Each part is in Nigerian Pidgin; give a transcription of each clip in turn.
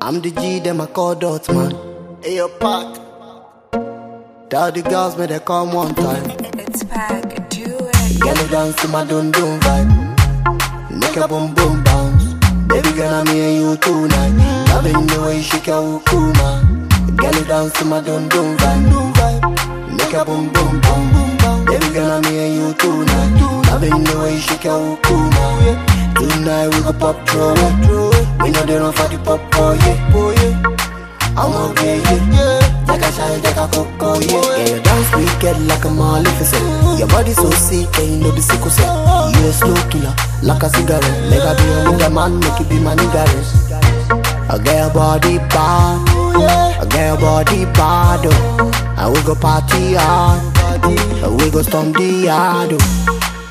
I'm the G, them I call Dot, man. Hey, yo, Pac. Tell the girls, may they come one time. It's Pac, do it. Girl, you dance to my dun-dun vibe. Make a boom boom bounce. Baby girl, I'm me and you tonight. Loving the way you shake your ukuma. Girl, you dance to my dun-dun vibe. Make a boom boom boom. Baby girl, I'm me and you tonight. Loving the way you shake your ukuma. Tonight we go pop throw it. We know they run for the pop, oh yeah. I'm okay, yeah. Take a shine, take a cocoa, yeah. Yeah, you dance wicked like a Maleficent. Your body so sick, and you know the sickle cell. You a slow killer, like a cigarette. Make I be your nigga man, make it be my nigga. I get your body bad, I get your body bad, oh. And we go party hard, and we go storm the yard, oh.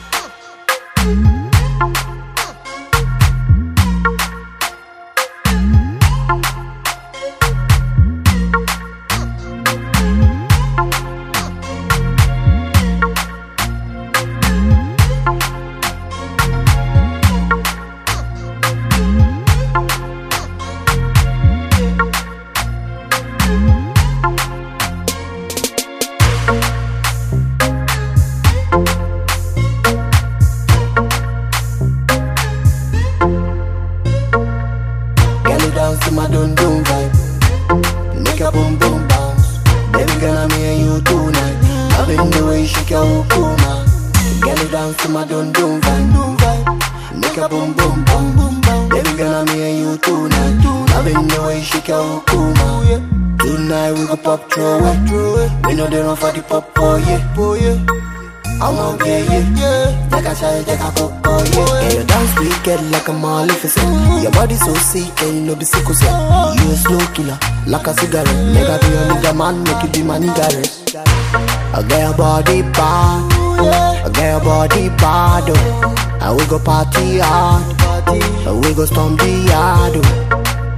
Dance to my dun-dun vibe. Make a boom boom bounce. Baby girl, I'm me and you tonight. Loving the way you shake your ukuma. Girl, you dance to my dun-dun vibe. Make a boom boom boom. Baby girl, I'm me and you tonight. Loving the way you shake your ukuma. Tonight we go pop throw it. We know they run for the pop, oh yeah. I'm okay, yeah. Take a shine, take a cocoa, yeah. Yeah, you dance wicked like a Maleficent. Your body so sick, and you know the sickle cell. You a slow killer, like a cigarette. Make I be your nigga man, make it be my nigga. I get your body bad, I get your body bad, oh. And we go party hard, and we go storm the yard, oh.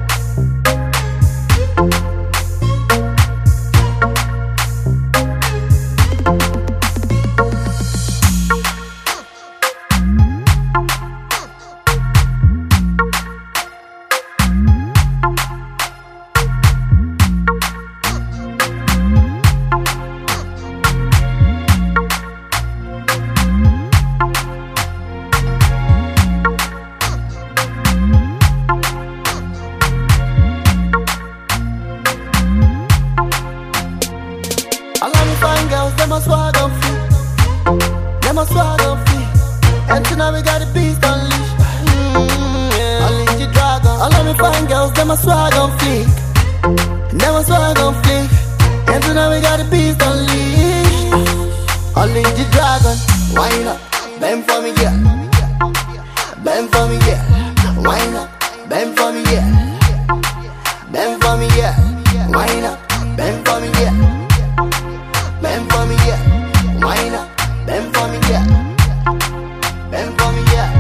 Fine girls, them a swag on fleek. Them a swag on fleek. And tonight we got the beast unleashed. Yeah. Unleash the dragon. All of me fine girls, them a swag on fleek. Them a swag on fleek. And tonight we got the beast unleashed. Unleash the dragon. Wine up, bend for me, yeah. Bend for me, yeah. Wine up, bend for me, yeah. Bend for me, yeah. Wine up, bend for me, yeah. Bend for me, yeah. Wine up. Bend for me, yeah. Bend for me, yeah.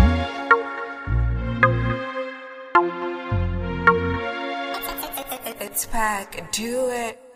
It's Pac, do it.